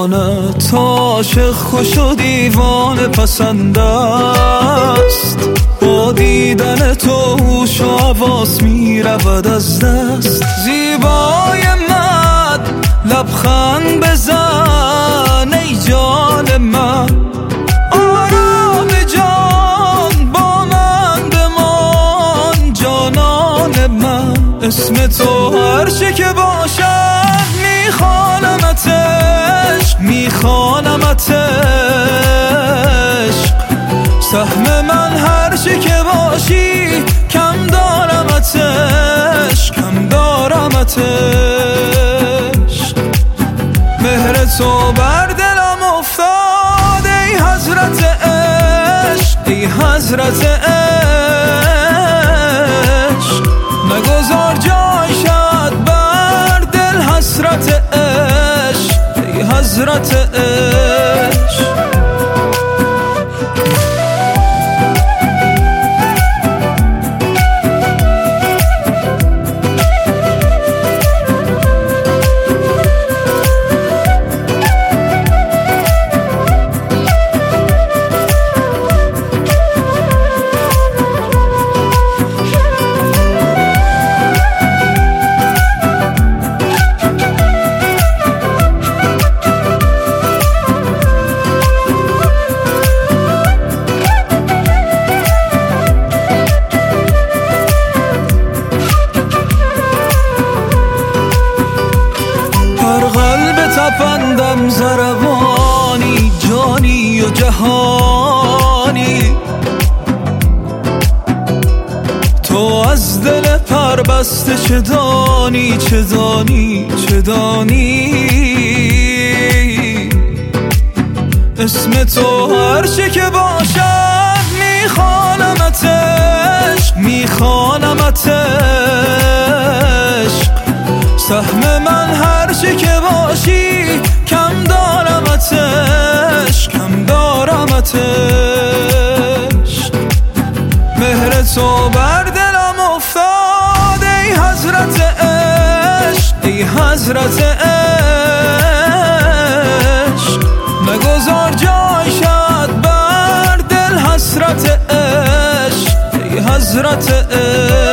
زبانت عاشق خوش و دیوانه پسند است. با دیدن تو هوش و حواس می رود از دست. زیبای من لبخند بزن ای جان من، آرام جان با من بمان جانان من. اسم تو هر چه که باشد میخوانمت عشق. سهم من هر چه که باشی کم دارمت عشق، کم دارمت عشق. مهر تو بر دلم افتاد ای حضرت عشق، ای حضرت عشق. نگذار جای شد بر دل حسرت عشق، ای حضرت عشق. تپندم زربانی جانی و جهانی. تو از دل پربسته چه دانی، چه دانی، چه دانی. اسم تو هر چه که باشد میخوانمت عشق، میخوانمت عشق. سهم من هر چه که باشی کم دارمت عشق، کم دارمت عشق. مهر تو بر دلم افتاد ای حضرت عشق، ای حضرت عشق. نگذار جای شد بر دل حسرت عشق، ای حضرت عشق.